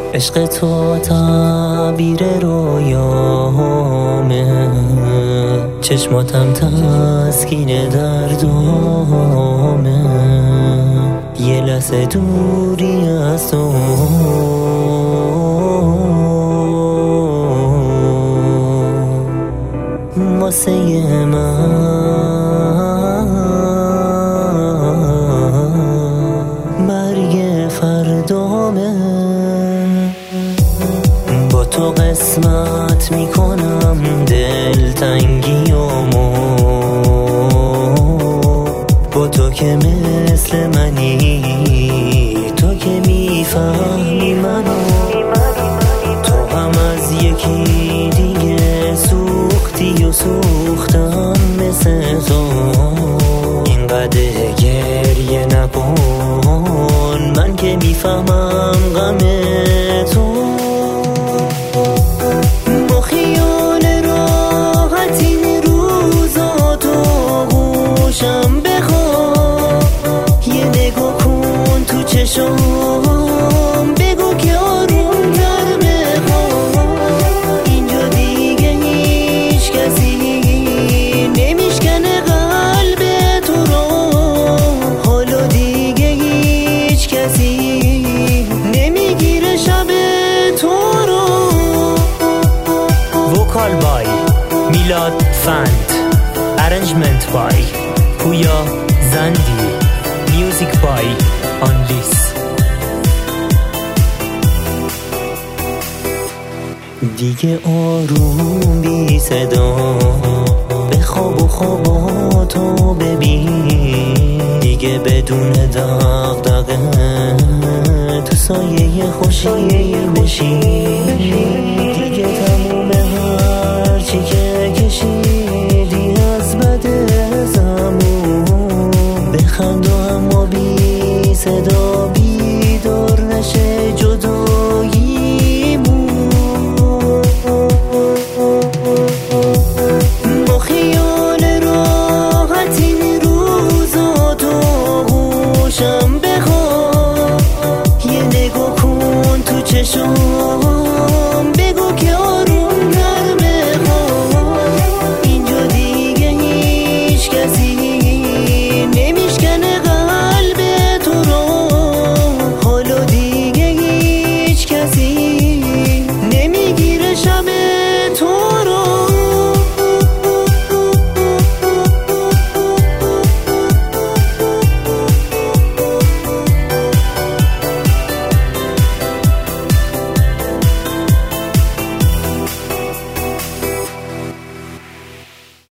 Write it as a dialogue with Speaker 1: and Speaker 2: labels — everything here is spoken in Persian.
Speaker 1: عشق تو تعبیر رویامه، چشماتم تسکین دردامه، یه لحظه دوری از تو واسه من مرگ فردامه. با تو قسمت میکنم دلتنگیامو، با تو که مثل منی، تو که میفهمی منو، تو هم از یکی دیگه سوختی و سوختم مثل تو. اینقدر گریه نکن، من که میفهمم غم تو. با خیال راحت این روزا تو گوشم بخواه، یه نگاه کن تو چشام، بگو که آروم تر بخواه. اینجا دیگه هیچ کسی نمیشکنه قلب تو رو، حالا دیگه هیچ کسی نمیگیره شب تو رو. وکال بای میلاد فند، ارنجمنت بای پویا زندی، میوزیک بای آنلیس. دیگه آروم بی صدا بخواب و خواباتو ببین، دیگه بدون دغدغه تو سایه خوشی بشین. دیگه تموم هرچی که کشیدی از بد زمون، بخند و اما بی صدا بیدار نشه جداییمون. با خیال راحت این روزا تو گوشم بخواه، یه نگاه کن تو چشام،